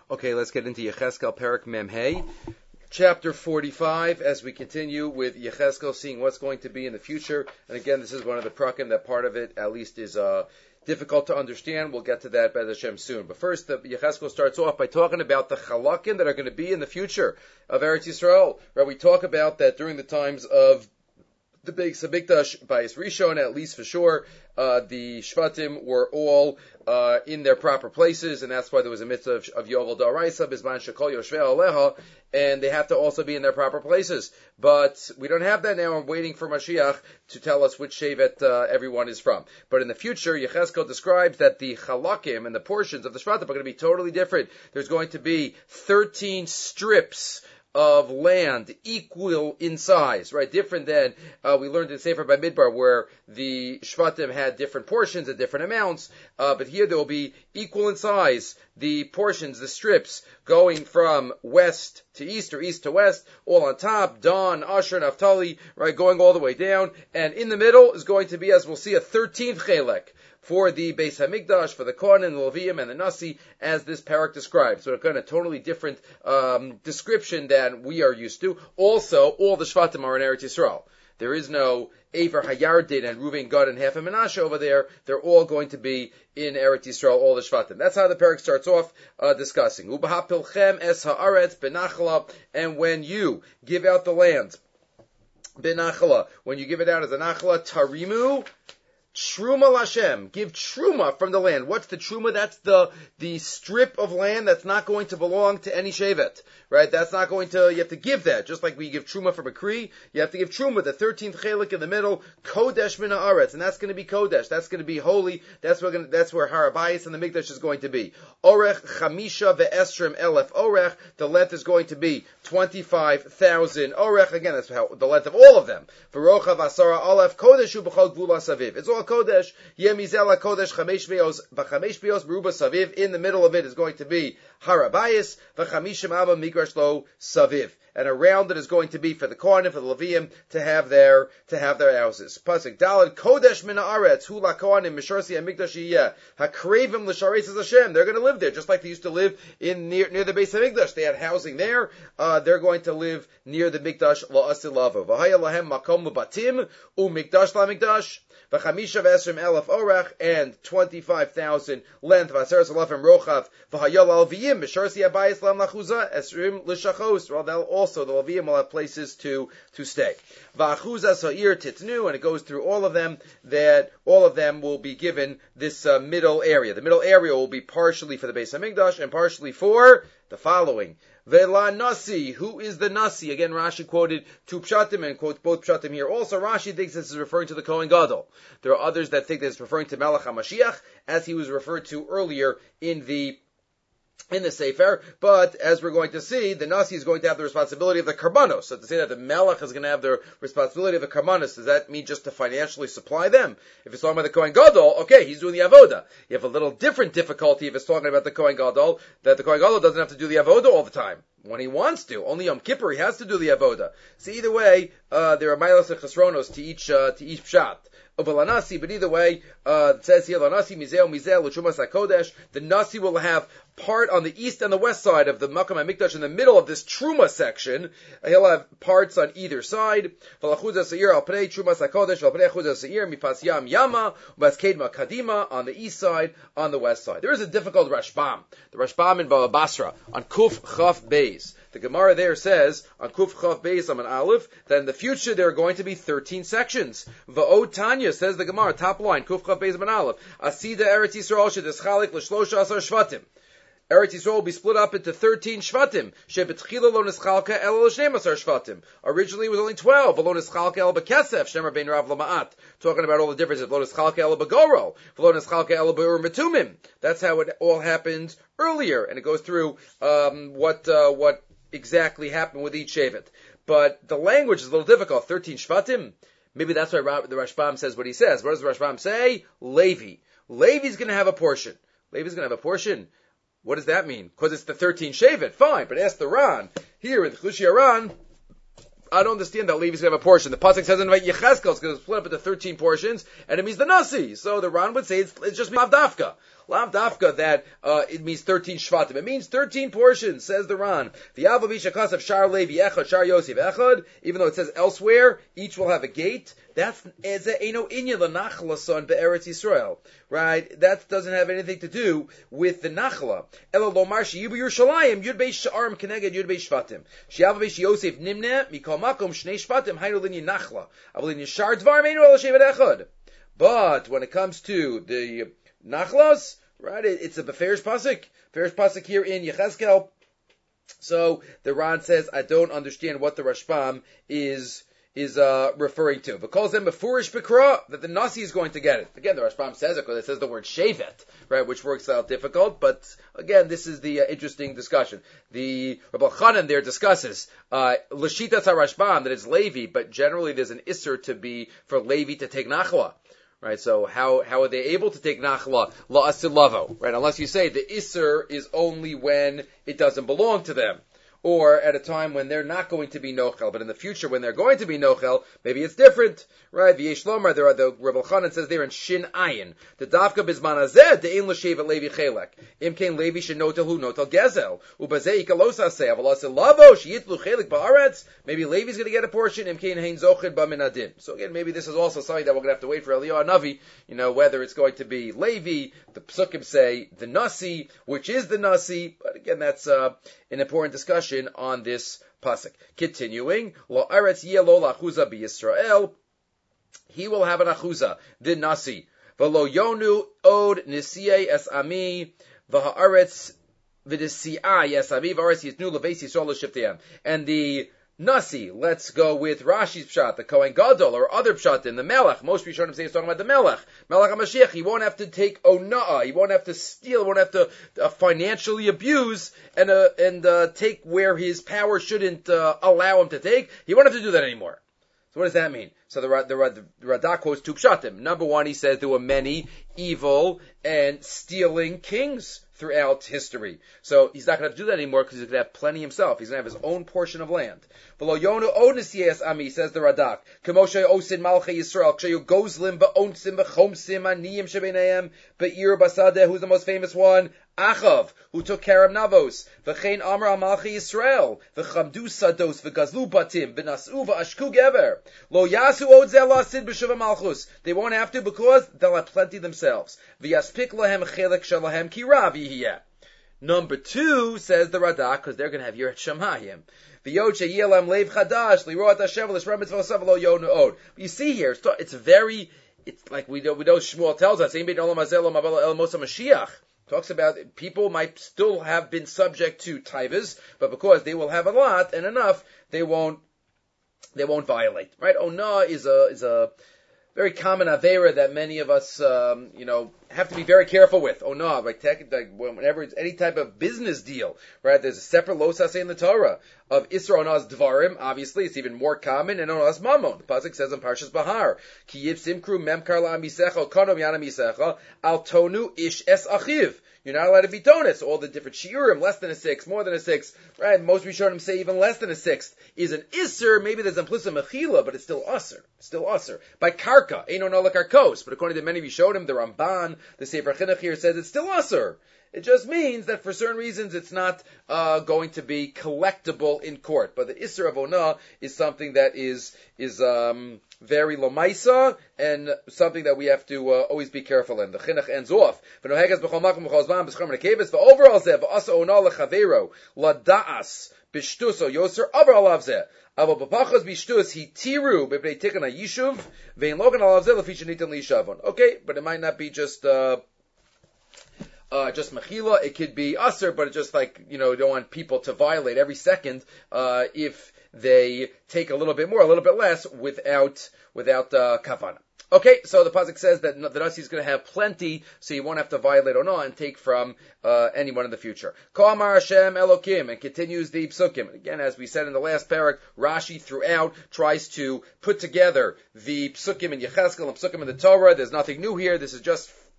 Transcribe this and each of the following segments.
Okay, let's get into Yecheskel Perek Mem Hey, chapter 45, as we continue with Yecheskel, seeing what's going to be in the future. And again, this is one of the prakim that part of it, at least, is difficult to understand. We'll get to that by Hashem soon. But first, the Yecheskel starts off by talking about the chalakim that are going to be in the future of Eretz Yisrael. Right? We talk about that during the times of the Beis Hamikdash, Bayis Rishon, at least for sure, the Shvatim were all in their proper places, and that's why there was a mitzvah of Yovel Daraisa, Bizman Shekol Yoshvei Aleha, and they have to also be in their proper places. But we don't have that now. I'm waiting for Mashiach to tell us which Shevet everyone is from. But in the future, Yecheskel describes that the Chalakim and the portions of the Shvatim are going to be totally different. There's going to be 13 strips of land equal in size, right? Different than we learned in Sefer Bamidbar, where the Shvatim had different portions at different amounts, but here there will be equal in size, the portions, the strips, going from west to east or east to west, all on top, Dan, Asher, Naphtali, right, going all the way down, and in the middle is going to be, as we'll see, a 13th Chelek for the Beis Hamikdash, for the Kohanim, the Levim, and the Nasi, as this parak describes. So it's got a totally different description than we are used to. Also, all the Shvatim are in Eretz Yisrael. There is no Aver Hayardin and Reuven, Gad, and half of Menashe over there. They're all going to be in Eretz Yisrael, all the Shvatim. That's how the parak starts off discussing. Ubahapilchem es haaretz benachla, and when you give out the land, benachla, when you give it out as a nachla, tarimu, Truma Lashem, give Truma from the land. What's the Truma? That's the strip of land that's not going to belong to any Shevet, right? That's not going to, you have to give that. Just like we give Truma from a Kri, you have to give Truma, the 13th Chelik in the middle, Kodesh Min Haaretz, and that's going to be Kodesh. That's going to be holy. That's where Har HaBayis and the Mikdash is going to be. Orech Chamisha Ve'esrim Elef Orech, the length is going to be 25,000 Orech. Again, that's how, the length of all of them. V'rocha V'asara Alef Kodesh U'B'chol Gvula Saviv. It's all Kodesh, Yemizela Kodesh Chamesh Beos, V'Chamesh Beos Meruba Saviv. In the middle of it is going to be Har HaBayis, V'Chamishim Ava Migrash Lo Saviv. And around it is going to be for the Kohanim, for the Leviim, to have their houses. Pasuk Daled Kodesh Min Haaretz Hu LaKohanim Misharsi HaMikdash Yiyeh HaKrevim L'Shareis Hashem. They're going to live there, just like they used to live near the Beis Hamikdash. They had housing there. They're going to live near the Mikdash La'asil Lavo. V'Haya Lahem Makom L'Batim U'Mikdash LaMikdash. V'chamisha v'esrim elef orach, and 25,000 length, v'aseres alafim rochav, v'hayol al-viyim, b'sharsi abayis lam lachuza, esrim l'shachos. Well, also the Leviim will have places to stay. V'achuza sa'ir titnu, and it goes through all of them, that all of them will be given this middle area. The middle area will be partially for the Beis Hamikdash, and partially for the following. Vela Nasi, who is the Nasi? Again, Rashi quoted two Pshatim and quotes both Pshatim here. Also, Rashi thinks this is referring to the Kohen Gadol. There are others that think that it's referring to Melech HaMashiach, as he was referred to earlier in the Sefer, but as we're going to see, the Nasi is going to have the responsibility of the Karbanos. So to say that the Melech is going to have the responsibility of the Karbanos, does that mean just to financially supply them? If it's talking about the Kohen Gadol, okay, he's doing the Avoda. You have a little different difficulty if it's talking about the Kohen Gadol, that the Kohen Gadol doesn't have to do the Avoda all the time. When he wants to. Only Yom Kippur he has to do the Avoda. So either way, there are Milos and Chesronos to each Pshat. But either way, it says here, Lanasi Mizeo Mizel L'Shumas HaKodesh. The Nasi will have part on the east and the west side of the Makam HaMikdash, in the middle of this Truma section. He'll have parts on either side. V'lachuzah Seir al Pnei Trumas HaKodesh, v'al Pnei Chuzah Seir Mipas Yam Yama, U'bas Kedma Kadima, on the east side, on the west side. There is a difficult Rashbam. The Rashbam in Baba Basra, on Kuf Chaf Beis. The Gemara there says, on Kuf Chaf Beis, on an Aleph, that in the future there are going to be 13 sections. Va'od Tanya, says the Gemara, top line, Kuf Chaf Beis, on an Aleph, Asida Eretz Yisrael shedeschalik l'shlosha asar shvatim. Eretz Yisrael will be split up into 13 shvatim. Shebetchila lo neschalka el l'shneim asar shvatim. Originally it was only 12. Lo neschalka el b'kesef. Shemar bein rav l'ma'at. Talking about all the differences. Lo neschalka el b'goro. Lo neschalka el b'ur metumim. That's how it all happened earlier. And it goes through what exactly happened with each shevet. But the language is a little difficult. 13 shvatim. Maybe that's why the Rashbam says what he says. What does the Rashbam say? Levi. Levi's going to have a portion. Levi's going to have a portion. What does that mean? Because it's the 13 Shevet, fine. But ask the Ran. Here in the Chushi Ran, I don't understand that Levi's going to have a portion. The Pasuk says in Yecheskel, it's going to split up into 13 portions, and it means the Nasi. So the Ran would say it's just Mavdafka. Lav dafka that it means 13 shvatim. It means 13 portions, says the Ran. V'yavo b'shachas of Shar Levi echad, Shar Yosef echad. Even though it says elsewhere, each will have a gate. That's Eino Inya l'Nachla son be'Eretz Yisrael, right? That doesn't have anything to do with the Nachla. Elo lomar sheyibu Yerushalayim Yud Beis Sha'arim Keneged Yud Beis Shvatim. She'ava Beis Yosef Nimne Mikol Makom Shnei Shvatim Hainu Linyi Nachla. Avol Linyi Shar Dvar Meinu El Shevet Echad. But when it comes to the Nachlas, right? It's a Beferish pasuk. Beferish pasuk here in Yechezkel. So the Ran says, I don't understand what the Rashbam is referring to. But calls them Mefurish Bikra, that the Nasi is going to get it. Again, the Rashbam says it because it says the word Shevet, right, which works out difficult. But again, this is the interesting discussion. The Rabbi Chanan there discusses L'shitas HaRashbam, that it's Levi, but generally there's an Isser to be for Levi to take Nachla. Right, so how are they able to take Nachla La'asil Lavo? Right, unless you say the Isser is only when it doesn't belong to them. Or at a time when they're not going to be nochel, but in the future when they're going to be nochel, maybe it's different, right? V'yesh lomar, the Rebbe Chanan says there in Shin Ayin, the dafka bizman hazeh de'in l'shevet Levi chelek. Im kein Levi shenotel hu notel gezel. Ubazeh ikalos haseh, aval aseh lavo sheyitlu chelek ba'aretz. Maybe Levi's going to get a portion. Im kein hein zochid ba'minadin. So again, maybe this is also something that we're going to have to wait for Eliyahu Navi. Whether it's going to be Levi, the Psukim say the Nasi, which is the Nasi. But again, that's an important discussion on this pasuk. Continuing, Lo Aretz Yelo Lachuza BiYisrael. He will have an achuza, the Nasi. V'lo Yonu Od Nisiyeh Es Ami V'ha'aretz V'disiyah Yes Ami V'aretz Yitnu Leveis Yisrael L'Shivtiyam. And the Nasi, let's go with Rashi's pshat, the Kohen Gadol, or other pshat in the Melech. Most Rishonim say he's talking about the Melech. Melech HaMashiach, he won't have to take ona'ah, he won't have to steal, he won't have to financially abuse and take where his power shouldn't allow him to take. He won't have to do that anymore. So what does that mean? So the Radak quotes two pshatim. Number one, he says there were many evil and stealing kings throughout history. So he's not going to have to do that anymore because he's going to have plenty himself. He's going to have his own portion of land. Below Yonu Onesias Ami, says the Radak. Kemoshe Osin Malchei Yisrael, Kshayu Gozlim Ba'onsim B'chomsim Aniyim Shebeneim Be'ir Basadeh, who's the most famous one? Achav, who took care of Navos. V'chein Amar Malchei Yisrael. V'chamdu Sados V'gazlu Batim. V'nasu V'ashku Gever. Lo Yasu Od Zel Asid B'Shuva Malchus. They won't have to because they'll have plenty themselves. V'yaspik Lahem Chelek Shalahem Kirav Yihiyeh. Number two, says the Radak, because they're going to have Yirat Shamayim. V'yod Yelam Leiv Chadash Liroat Hashem L'Shram Mitzvah Sav Lo Yonu Od. You see here, it's like we know Shmuel tells us, Ein Bein Olam Hazeh Lo Mavelo El Mosa Mashiach. Talks about people might still have been subject to taivas, but because they will have a lot and enough, they won't violate. Right? Onah is a very common avera that many of us, have to be very careful with. Onah, like whenever it's any type of business deal, right? There's a separate losase in the Torah of Isra Onah's Dvarim. Obviously, it's even more common, and Onah's Mammon. The pasuk says in Parshas Bahar, Ki yiv simkru memkar la'amisecha konom yana misecha al tonu ish es achiv. You're not allowed to be tonus. All the different shiurim, less than a sixth, more than a sixth, right? Most Rishonim say even less than a sixth is an isser. Maybe there's implicit mechila, but it's still usser. Still usser. By karka, eino no karkos. But according to many Rishonim, the Ramban, the Sefer Chinuch here says it's still usser. It just means that for certain reasons it's not going to be collectible in court. But the Isser of Onah is something that is very lomaisa and something that we have to always be careful in. The Chinuch ends off. The overall zeh v'asa Onah lechavero lada'as b'shtuso yoser avar alav zeh. Avo b'pachos b'shtus he tiru b'bnei tikkun ha'yishuv ve'in logan alav zeh lefi shenitan li'shavon. Okay, but it might not be just mechila, it could be usher, but it's just like, you don't want people to violate every second, if they take a little bit more, a little bit less, without kavana. Okay, so the pasuk says that the Nasi is going to have plenty, so you won't have to violate Onah and take from anyone in the future. Ka'amar Hashem Elokim, and continues the psukim. And again, as we said in the last parak, Rashi throughout tries to put together the psukim in Yechezkel and psukim in the Torah. There's nothing new here. This is just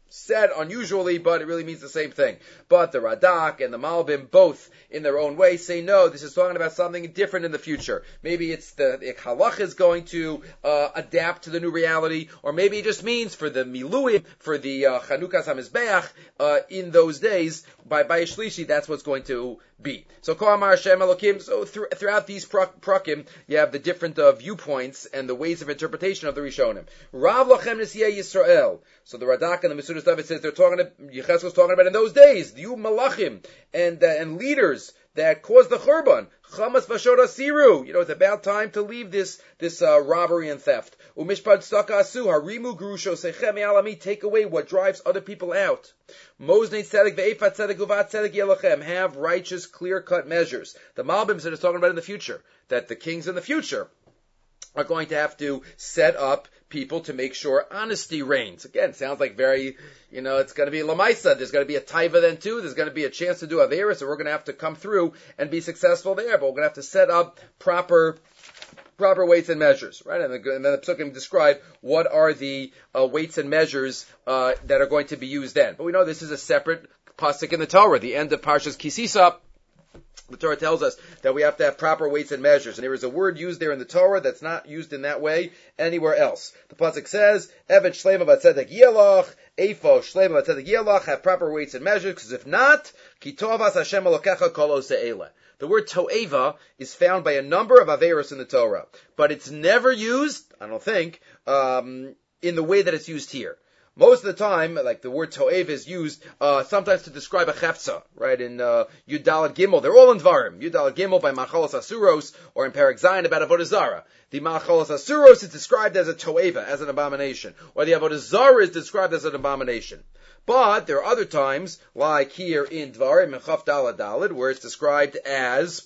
said unusually, but it really means the same thing. But the Radak and the Malbim, both in their own way, say no, this is talking about something different in the future. Maybe it's the halach is going to adapt to the new reality, or maybe it just means for the Miluim, for the Chanukas HaMizbeach, in those days, by Shlishi, that's what's going to be. So Ko Amar Hashem Elokim, so throughout these prakim, you have the different viewpoints and the ways of interpretation of the Rishonim. Rav Lachem Nisiyeh Yisrael. So the Radak and the Mesudas David says Yechezkel's talking about in those days, you malachim and leaders that caused the churban. Chamas v'shod asiru. It's about time to leave this robbery and theft. Umishpad staka asu harimu grusho sechem alami. Take away what drives other people out. Moznei tzedek ve'efat tzedek uvat tzedek yelachem. Have righteous, clear-cut measures. The Malbim is talking about in the future, that the kings in the future are going to have to set up people to make sure honesty reigns. Again, sounds like very, it's going to be Lamaisa. There's going to be a Taiva then too. There's going to be a chance to do Averis, so we're going to have to come through and be successful there. But we're going to have to set up proper weights and measures, right? And then the Psukim describe what are the weights and measures that are going to be used then. But we know this is a separate pasuk in the Torah, the end of Parshas Kisisa. The Torah tells us that we have to have proper weights and measures. And there is a word used there in the Torah that's not used in that way anywhere else. The pasuk says, Evet Shleima Batzedek Yelach, Eifo Shleima Batzedek Yelach, have proper weights and measures, because if not, Ki Tovas Hashem Elokecha Kol Ose'ele. The word to'eva is found by a number of averos in the Torah, but it's never used, I don't think, in the way that it's used here. Most of the time, like the word to'ev is used sometimes to describe a chefza, right? In Yud Daled Gimel, they're all in Dvarim. Yud Daled Gimel by Machalos Asuros, or in Perek Zayin about Avodah Zarah. The Machalos Asuros is described as a to'eva, as an abomination, or the Avodah Zarah is described as an abomination. But there are other times, like here in Dvarim, in Chaf Daled Daled, where it's described as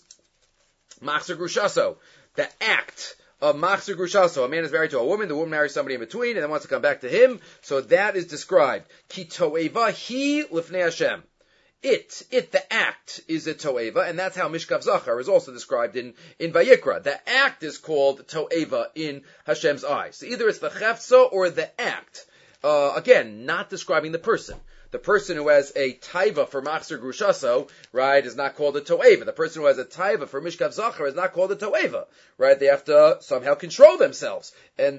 Machzor Grushaso, the act of Machzor Grushaso. A man is married to a woman, the woman marries somebody in between, and then wants to come back to him. So that is described. Ki to'eva hi lifnei Hashem. The act is a to'eva, and that's how Mishkav Zachar is also described in Vayikra. The act is called to'eva in Hashem's eyes. So either it's the chefza or the act. Again, not describing the person. The person who has a taiva for Machzor Grushaso, right, is not called a to'eva. The person who has a taiva for Mishkav Zachar is not called a to'eva, right? They have to somehow control themselves and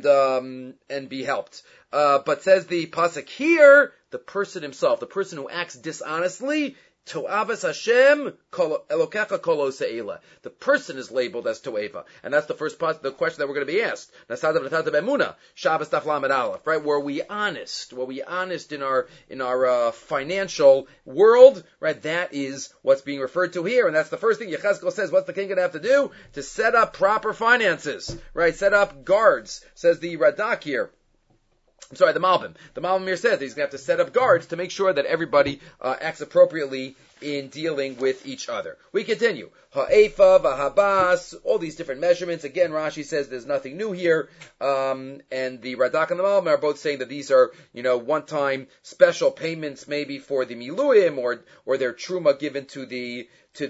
be helped. But says the pasuk here, the person himself, the person who acts dishonestly, To'avas Hashem Elokecha Kol Ose'ele. The person is labeled as To'eva. And that's the first part, the question that we're going to be asked. Nasada V'Natata B'Emuna, Shabbos Daf Lamed Aleph, right? Were we honest? Were we honest in our financial world? Right? That is what's being referred to here. And that's the first thing Yechezkel says, what's the king going to have to do? To set up proper finances. Right? Set up guards, says the Radak here. I'm sorry, the Malbim. The Malbim here says he's going to have to set up guards to make sure that everybody acts appropriately in dealing with each other. We continue. Ha'efa, v'habas, all these different measurements. Again, Rashi says there's nothing new here. And the Radak and the Malbim are both saying that these are, one-time special payments maybe for the Miluim or their truma given to the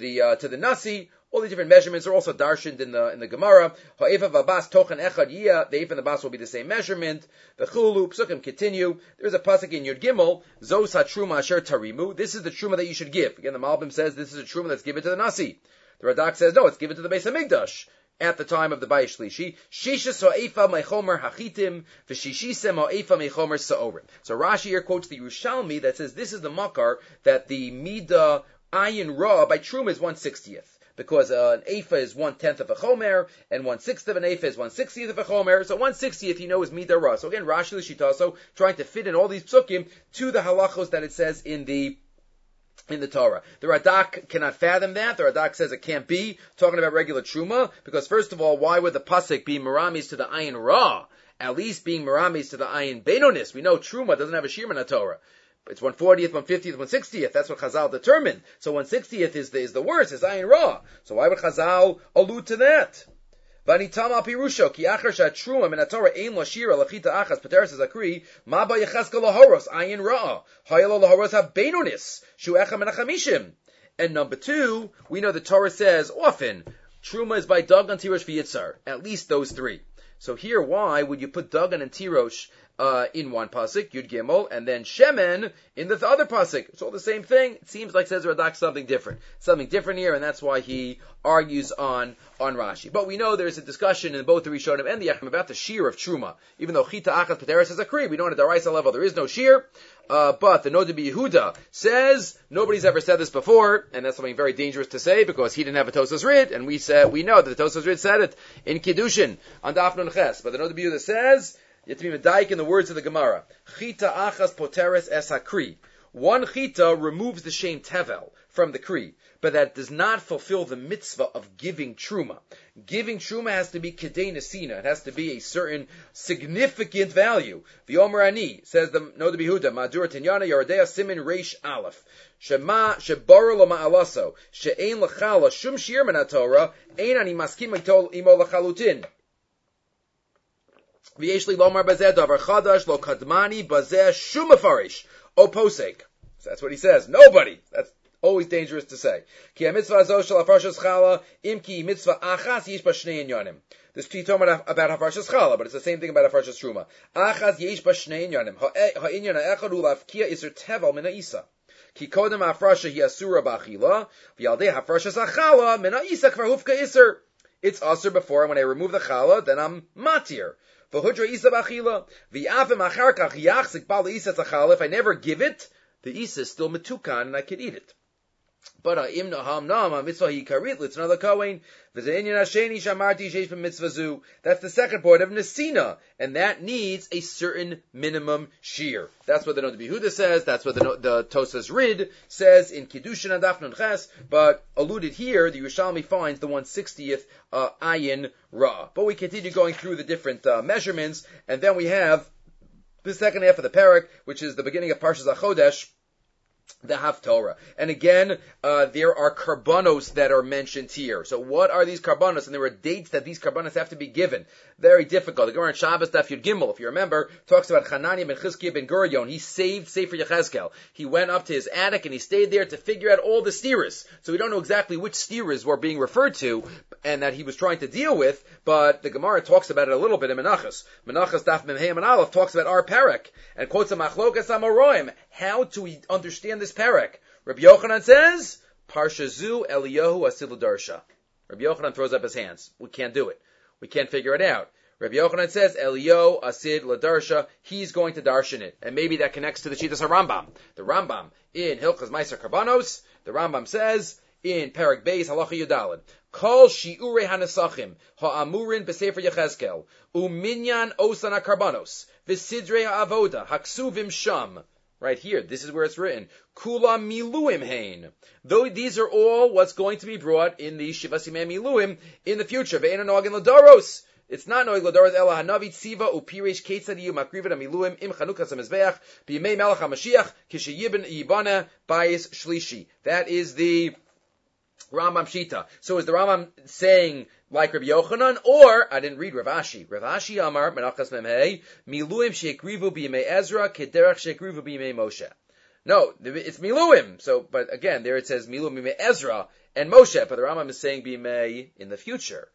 Nasi. All these different measurements are also darshaned in the Gemara. Ha'efa v'abas tochen echad yiyah. The efa and the bas will be the same measurement. The chulu psukim continue. There's a pasuk in Yud Gimel. Zos hatruma asher tarimu. This is the truma that you should give. Again, the Malbim says this is a truma that's given to the Nasi. The Radak says no, it's given to the Beis Hamikdash at the time of the Bayis Shlishi. Shishis ha'efa mechomer hachitim v'shishisem ha'efa mechomer sa'orim. So Rashi here quotes the Yerushalmi that says this is the makar that the midah ayin ra by truma is 1/60th. Because an ephah is 1/10 of a chomer, and 1/6 of an ephah is 1/60th of a chomer. So 1/60th, is midah ra. So again, Rashi L'shitaso trying to fit in all these psukim to the halachos that it says in the Torah. The Radak cannot fathom that. The Radak says it can't be talking about regular truma, because first of all, why would the pasuk be meramis to the ayin ra? At least being meramis to the ayin benonis. We know truma doesn't have a shirma in the Torah. It's 1/40th, 1/50th, 1/60th. That's what Chazal determined. So 1/60th is the worst, is ayin ra. So why would Chazal allude to that? V'anitama pirusho ki achar sha'truma min haTorah ein lashira lachita achas pateres zakri ma ba Yechezkel lahoros ayin ra hayalo lahoros habenonis shu echa min hachamishim. And number two, we know the Torah says often truma is by Dagan, Tirosh, v'Yitzar. At least those three. So here, why would you put Dagan and Tirosh in one pasuk, Yud Gimel, and then Shemen in the other pasuk. It's all the same thing. It seems like says Radak something different here, and that's why he argues on Rashi. But we know there's a discussion in both the Rishonim and the Yechim about the shear of Truma. Even though Chita Achas Pateres is a Kri, we know at the Daraisa level there is no shear. But the Noda Yehuda says nobody's ever said this before, and that's something very dangerous to say because he didn't have a Tosas Rid, and we know that the Tosas Rid said it in Kiddushin on Daf Nun Ches. But the Noda Yehuda says you have to be medayik in the words of the Gemara. Chita achas poteres es hakri. One chita removes the shem tevel from the kri, but that does not fulfill the mitzvah of giving truma. Giving truma has to be kedei nesina. It has to be a certain significant value. V'yomer ani, says the Noda Yehuda, Madur Tinyana Yerodea Simin Reish Aleph. Shema shebaru lo ma'alaso she'ein lachala shum shir min haTorah ein ani maskim imo lachalutin. V'yeshli lomar bazeh davar chadash lo kadmani bazeh shum mefarish o posek. So that's what he says. Nobody. That's always dangerous to say. Ki ha-mitzvah azo shel hafarshas chala im ki mitzvah achas yesh ba shnei inyanim. This is talking about hafarshas chala, but it's the same thing about hafarshas truma. Achas yesh ba shnei inyanim. Ha-inyan ha'echad hu lafkia iser tevel min ha'isa. Ki kodem ha'farshah hi asura ba'achila, v'yaldei hafarshas achala min ha'isa kvar hufka iser. It's asur before, and when I remove the chala, then I'm matir. V'hudra isa b'achila, v'yavim achar kach yachzik bal isa tzachala. If I never give it, the isa is still metukan, and I could eat it. But im naham nam mitzvah hi karit litzna l'kohen v'zeinyan hasheni shamarti sheish b'mitzvah zu. That's the second point of nesina, and that needs a certain minimum shear. That's what the Noda Yehuda says. That's what the Tosas Rid says in Kiddushin and Daf Nun Ches. But alluded here, the Yerushalmi finds the 160th ayin ra. But we continue going through the different measurements, and then we have the second half of the parak, which is the beginning of Parshas HaChodesh, the Haftorah. And again, there are karbanos that are mentioned here. So what are these karbanos? And there are dates that these karbanos have to be given. Very difficult. The Gemara in Shabbos Daf Yud Gimel, if you remember, talks about Hananiah ben Chizkiah ben Gurion. He saved Sefer Yechezkel. He went up to his attic and he stayed there to figure out all the steeras. So we don't know exactly which steeras were being referred to and that he was trying to deal with, but the Gemara talks about it a little bit in Menachos. Menachos Daf Mem Hey and Aleph talks about our parak and quotes a Machlokas Amoraim. How do we understand this parak? Rabbi Yochanan says, Parsha Zu Eliyahu Asilu Darsha. Rabbi Yochanan throws up his hands. We can't do it. We can't figure it out. Rabbi Yochanan says, Eliyahu Asid Ladarsha, he's going to darshan it. And maybe that connects to the Shitas HaRambam. The Rambam in Hilchas Meiser Karbanos, the Rambam says, in Parak Beis Halacha Yudalad, Kol Shi'urei HaNesachim, Ha'amurin B'Sefer Yechezkel, Uminyan Osan HaKarbanos, V'Sidrei HaAvoda, Haksuvim Sham. Right here, this is where it's written. Kula miluim hein. Though these are all what's going to be brought in the Shivas Yimei Miluim in the future. Ve'ena noagin l'daros. It's not noag l'daros ela hanavi tziva upiresh ketzadiyu makrivet miluim im chanukas hamizbeach b'yimei melech hamashiach kishiyibn yibana bayis shlishi. That is the Rambam Shita. So is the Rambam saying like Rabbi Yochanan, or I didn't read Rav Ashi. Rav Ashi Amar Menachas Memhei Miluim Sheikrivu B'Yimei Ezra Kederach Sheikrivu B'Yimei Moshe. No, it's Miluim. So, but again, there it says Miluim B'Yimei Ezra and Moshe, but the Rambam is saying B'Yimei in the future.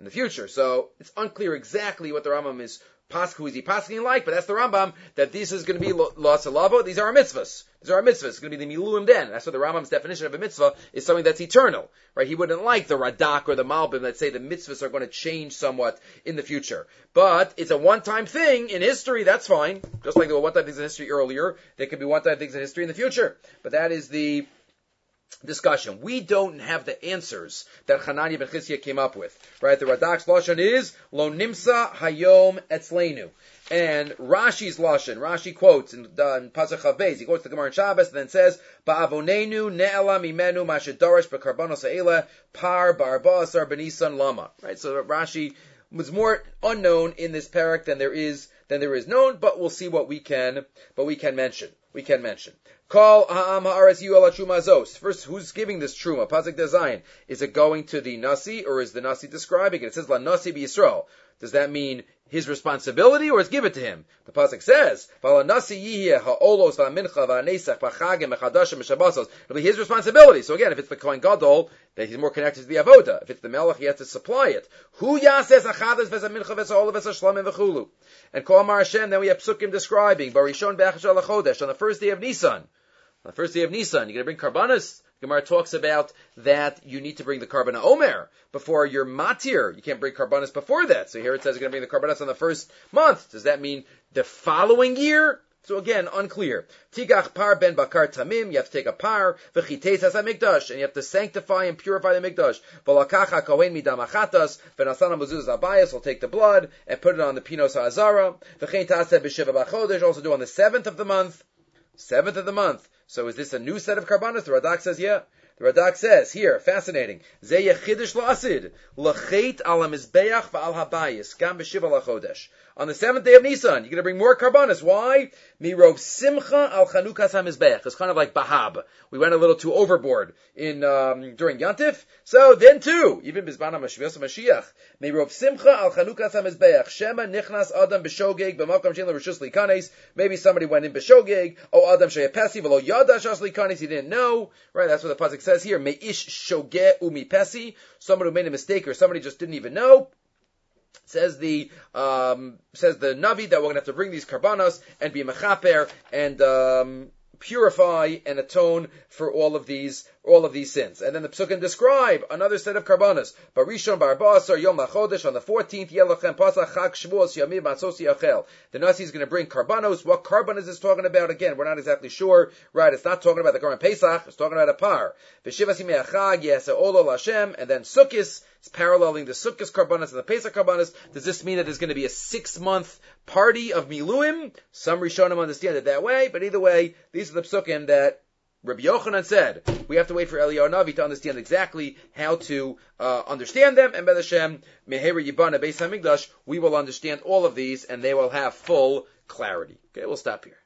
So it's unclear exactly what the Rambam is who is he pasking like, but that's the Rambam, that this is going to be lots of lavo. These are our mitzvahs. It's going to be the miluim then. That's what the Rambam's definition of a mitzvah is, something that's eternal, right? He wouldn't like the Radak or the Malbim that say the mitzvahs are going to change somewhat in the future. But it's a one-time thing in history, that's fine. Just like there were one-time things in history earlier, there could be one-time things in history in the future. But that is the discussion. We don't have the answers that Hananiah ben Chizkiah came up with, right? The Radak's lashon is lo nimsa hayom etzleinu, and Rashi's lashon. Rashi quotes in Pasuk Chav Beis. He quotes the Gemara in Shabbos and then says, "Ba'avonenu ne'ela mimenu mashedarish bekarbanos ha'ela par barba asar benisan lama." Right. So Rashi was more unknown in this parak than there is known, but we'll see what we can mention. Call ha'am ha'aretz ala truma zos. First, who's giving this truma? Pasuk Dazayin. Is it going to the nasi, or is the nasi describing it? It says la nasi b'Yisrael. Does that mean his responsibility, or is give it to him? The pasuk says, "Vala nasi yihye ha'olos va'mincha va'nesach v'chagim v'chadashim v'shabbosos." It'll be his responsibility. So again, if it's the kohen gadol, that he's more connected to the avoda. If it's the melech, he has to supply it. Hu yases achadas v'zamincha v'sa'ol v'sashlamim v'chulu. And Kol Amar Hashem. Then we have psukim describing barishon be'achashal chodesh on the first day of Nisan. On the first day of Nisan, you're going to bring karbanos. Gemara talks about that you need to bring the karban omer before your matir. You can't bring karbanos before that. So here it says you're going to bring the karbanos on the first month. Does that mean the following year? So again, unclear. Tigach par ben bakar tamim. You have to take a par. V'chiteis has a mikdash, and you have to sanctify and purify the mikdash. V'lakacha kohen midam achatas. V'nasana mezuzah abayas will take the blood and put it on the pinos ha'azara. V'chein taseh b'shiva b'chodesh. Also do on the 7th of the month. 7th of the month. So is this a new set of karbanos? The Radak says, yeah. The Radak says, here, fascinating. Zeh yechidish la'asid. L'cheit al ha-mizbeach v'al habayis. Gam b'shiva l'chodesh. On the 7th day of Nisan, you're going to bring more karbanos. Why? Mirov simcha al chanukas ha-mizbeach. It's kind of like bahab. We went a little too overboard during Yantif. So then too, even bizbana mashvios Mashiach. Mirov simcha al chanukas ha-mizbeach. Shema nichnas adam b'shogeg b'makam shin l'rishus likanes. Maybe somebody went in b'shogeg. O adam sheyapesi v'lo yada shas likanes. He didn't know. Right? That's what the pasuk says here. Meish shogeh umi pesi. Someone who made a mistake or somebody just didn't even know. Says the Navi that we're going to have to bring these karbanos and be mechaper and purify and atone for all of these sins. And then the Psukim describe another set of karbanos. Barishon barbasar yom lachodesh on the 14th yelachem pasach chag shvuos yamim matzosi yachel. The Nasi is going to bring karbanos. What karban is this talking about? Again, we're not exactly sure. Right? It's not talking about the Karban Pesach. It's talking about a par. V'shivas yimei achag yaseh olo Hashem, and then Sukkis. It's paralleling the Sukkos karbanos and the Pesach karbanos. Does this mean that there's going to be a 6-month party of miluim? Some Rishonim understand it that way, but either way, these are the psukim that Rabbi Yochanan said. We have to wait for Eliyahu Navi to understand exactly how to understand them, and B'ez Hashem, Meheira Yibana Beis HaMikdash, we will understand all of these, and they will have full clarity. Okay, we'll stop here.